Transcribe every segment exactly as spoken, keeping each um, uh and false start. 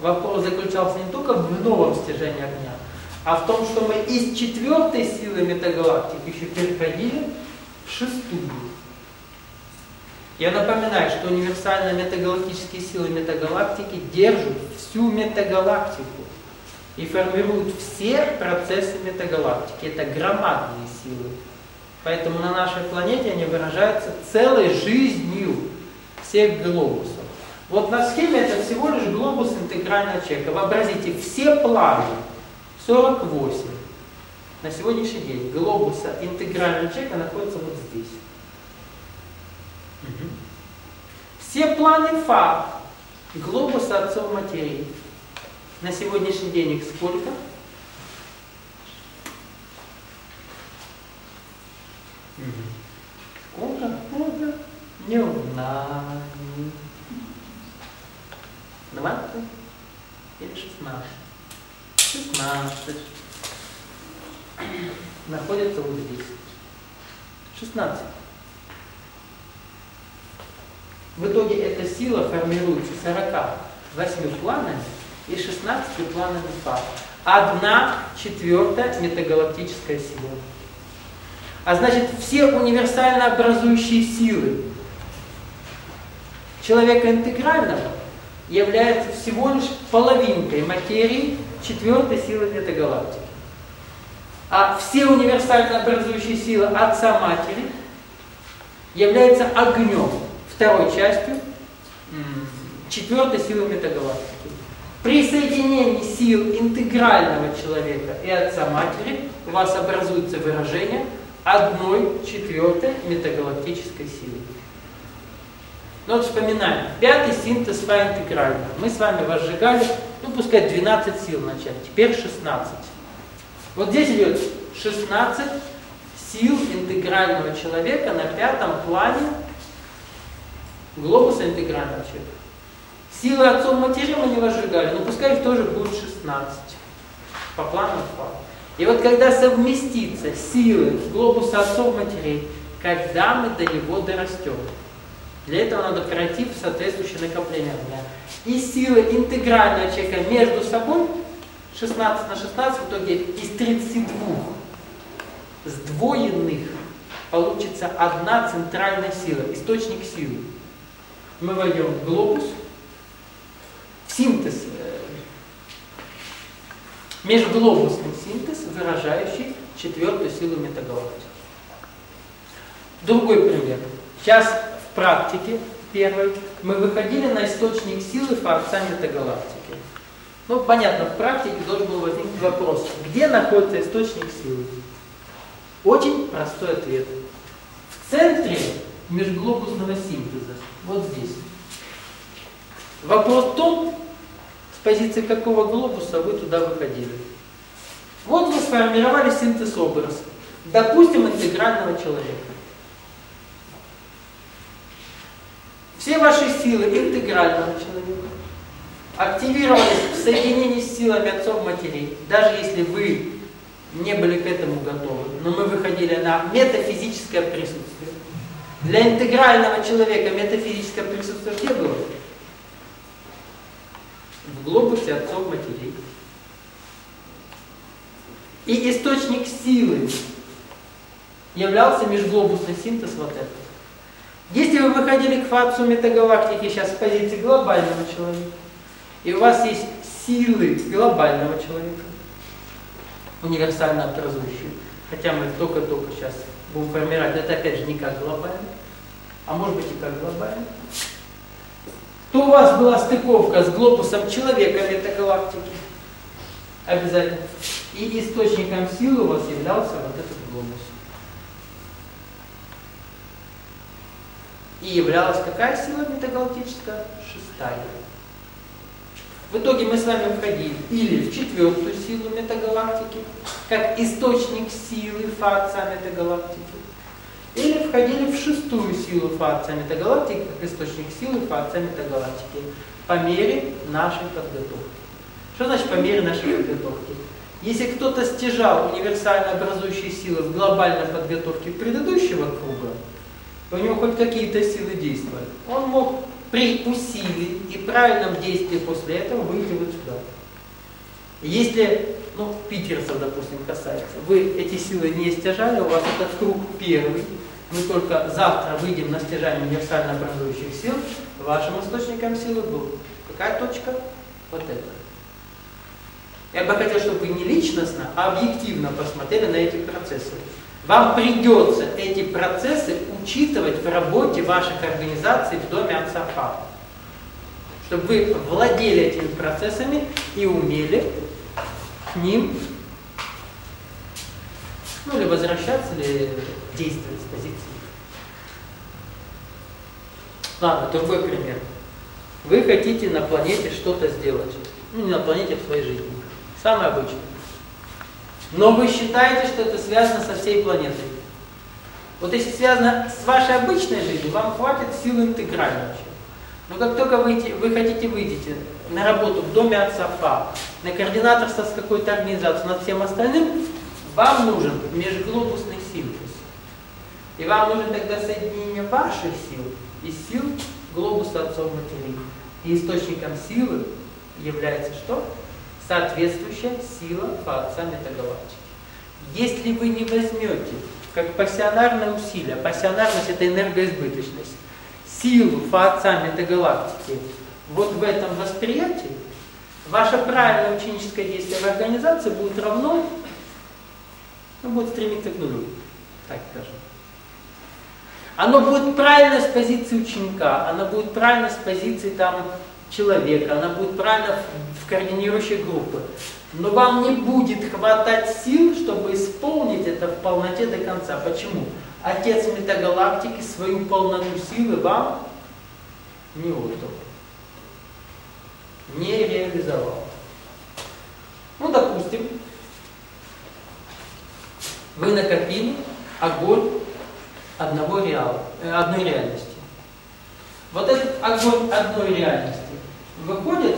Вопрос заключался не только в новом стяжении огня, а в том, что мы из четвертой силы метагалактик еще переходили в шестую. Я напоминаю, что универсальные метагалактические силы метагалактики держат всю метагалактику и формируют все процессы метагалактики. Это громадные силы. Поэтому на нашей планете они выражаются целой жизнью всех глобусов. Вот на схеме это всего лишь глобус интегрального человека. Вообразите, все планы, сорок восемь, на сегодняшний день глобуса интегрального человека находятся вот здесь. Угу. Все планы Фа глобуса отцов матерей. На сегодняшний день их сколько? Сколько? Сколько? Не знаю. двадцать или шестнадцать? шестнадцать. Находится вот здесь. шестнадцать. В итоге эта сила формируется сорока восьмью планами и шестнадцатью планами Фа. Одна четвертая метагалактическая сила. А значит, все универсально образующие силы человека интегрального являются всего лишь половинкой материи четвертой силы метагалактики. А все универсально образующие силы Отца Матери являются огнем, второй частью четвертой силы метагалактики. При соединении сил интегрального человека и Отца Матери у вас образуется выражение одной четвертой метагалактической силы. Ну вот вспоминаем, пятый синтез Фа интегрального. Мы с вами возжигали, ну пускай двенадцать сил вначале, теперь шестнадцать. Вот здесь идет шестнадцать сил интегрального человека на пятом плане глобуса интегрального человека. Силы отцов матерей мы не возжигали, но пускай их тоже будет шестнадцать по плану Фа. И вот когда совместится силы глобуса отцов матерей, когда мы до него дорастем, для этого надо пройти в соответствующее накопление огня. И силы интегрального человека между собой, шестнадцать на шестнадцать, в итоге из тридцати двух сдвоенных получится одна центральная сила, источник силы. Мы войдем в глобус, в синтез, межглобусный синтез, выражающий четвертую силу метагалактики. Другой пример. Сейчас в практике первой мы выходили на источник силы Фа отца метагалактики. Ну, понятно, в практике должен был возникнуть вопрос, где находится источник силы? Очень простой ответ. В центре межглобусного синтеза, вот здесь. Вопрос в том, с позиции какого глобуса вы туда выходили. Вот вы сформировали синтез-образ, допустим, интегрального человека. Все ваши силы интегрального человека активировались в соединении с силами отцов матерей, даже если вы не были к этому готовы, но мы выходили на метафизическое присутствие. Для интегрального человека метафизическое присутствие где было? В глобусе отцов матерей. И источник силы являлся межглобусный синтез вот этот. Если вы выходили к Фа отцу метагалактики сейчас с позиции глобального человека, и у вас есть силы глобального человека, универсально образующие, хотя мы только-только сейчас будем формировать, это опять же не как глобально, а может быть и как глобально, то у вас была стыковка с глобусом человека метагалактики, обязательно, и источником силы у вас являлся вот этот глобус. И являлась какая сила метагалактическая? Шестая. В итоге мы с вами входили или в четвертую силу метагалактики, как источник силы Фа отца метагалактики, или входили в шестую силу Фа отца метагалактики, как источник силы Фа отца метагалактики, по мере нашей подготовки. Что значит по мере нашей подготовки? Если кто-то стяжал универсально образующие силы в глобальной подготовке предыдущего круга, то у него хоть какие-то силы действовали. Он мог при усилии и правильном действии после этого выйти вот сюда. Если, ну, питерцев, допустим, касается, вы эти силы не стяжали, у вас этот круг первый, мы только завтра выйдем на стяжание универсально образующих сил, вашим источником силы был какая точка? Вот эта. Я бы хотел, чтобы вы не личностно, а объективно посмотрели на эти процессы. Вам придется эти процессы учитывать в работе ваших организаций в доме отца Фа. Чтобы вы владели этими процессами и умели к ним, ну, или возвращаться, или действовать с позиции. Ладно, другой пример. Вы хотите на планете что-то сделать. Ну, не на планете, а в своей жизни. Самое обычное. Но вы считаете, что это связано со всей планетой. Вот если связано с вашей обычной жизнью, вам хватит сил интегрального. Но как только вы, вы хотите выйти на работу в доме отца Фа, на координаторство с какой-то организацией, над всем остальным, вам нужен межглобусный синтез. И вам нужно тогда соединение ваших сил и сил глобуса отцов матерей. И источником силы является что? Соответствующая сила Фа-Отца метагалактики. Если вы не возьмете, как пассионарное усилие, пассионарность — это энергоизбыточность, силу Фа-Отца метагалактики вот в этом восприятии, ваше правильное ученическое действие в организации будет равно, ну, будет стремиться к нулю, так скажем. Оно будет правильно с позиции ученика, оно будет правильно с позиции там, человека, она будет правильно в координирующей группе. Но вам не будет хватать сил, чтобы исполнить это в полноте до конца. Почему? Отец метагалактики свою полноту силы вам не отдал. Не реализовал. Ну, допустим, вы накопили огонь одного реала, одной реальности. Вот этот огонь одной реальности выходит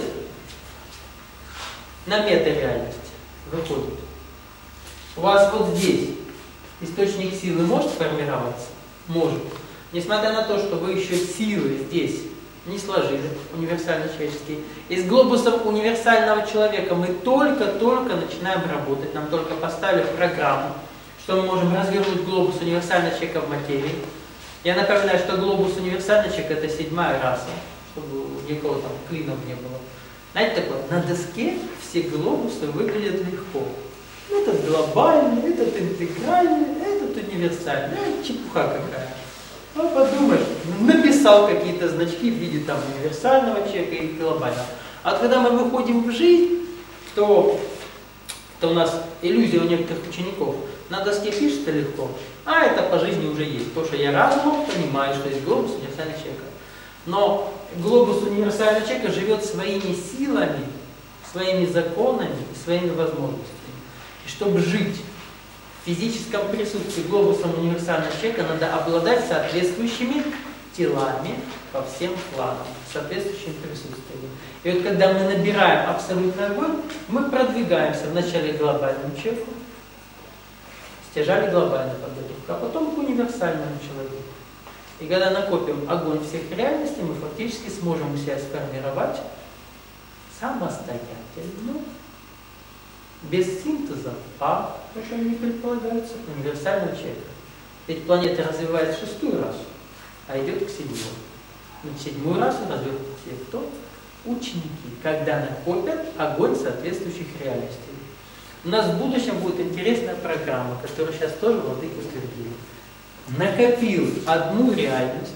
на метареальность. Выходит. У вас вот здесь источник силы может формироваться? Может. Несмотря на то, что вы еще силы здесь не сложили, универсально-человеческие. И с глобусом универсального человека мы только-только начинаем работать. Нам только поставили программу, что мы можем развернуть глобус универсального человека в материи. Я напоминаю, что глобус универсальный человек — это седьмая раса, чтобы никого там клинов не было. Знаете, такое, на доске все глобусы выглядят легко. Этот глобальный, этот интегральный, этот универсальный. А, чепуха какая. Ну, подумаешь, написал какие-то значки в виде там универсального человека и глобального. А вот когда мы выходим в жизнь, то, то у нас иллюзия у некоторых учеников. На доске пишется легко, а это по жизни уже есть. Потому что я разумом понимаю, что есть глобус универсального человека. Но глобус универсального человека живет своими силами, своими законами, своими возможностями. И чтобы жить в физическом присутствии глобусом универсального человека, надо обладать соответствующими телами по всем планам, соответствующим присутствием. И вот когда мы набираем абсолютный огонь, мы продвигаемся вначале к глобальному человеку, стяжали глобальную подготовку, а потом к универсальному человеку. И когда накопим огонь всех реальностей, мы фактически сможем себя сформировать самостоятельно, без синтеза, а, то, что не предполагается, универсального человека. Ведь планета развивает шестую расу, а идет к седьмой. Но седьмую расу развивают те, кто? Ученики, когда накопят огонь соответствующих реальностей. У нас в будущем будет интересная программа, которую сейчас тоже владыка утвердил. Накопил одну реальность,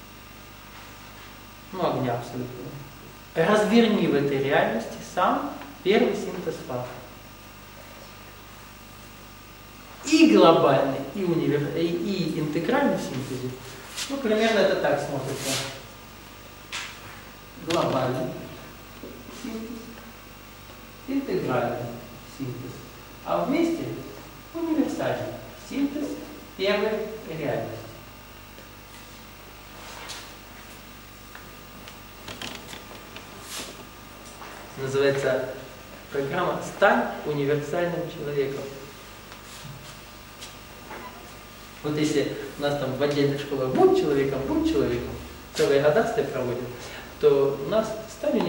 ну, огня абсолютно, разверни в этой реальности сам первый синтез Фа. И глобальный, и, универ... и, и интегральный в синтезе. Ну, примерно это так смотрится. Глобальный синтез, интегральный синтез. А вместе универсальный синтез первой реальности. Называется программа «Стань универсальным человеком». Вот если у нас там в отдельных школах «Будь человеком, будь человеком», целые года проводят, то у нас стали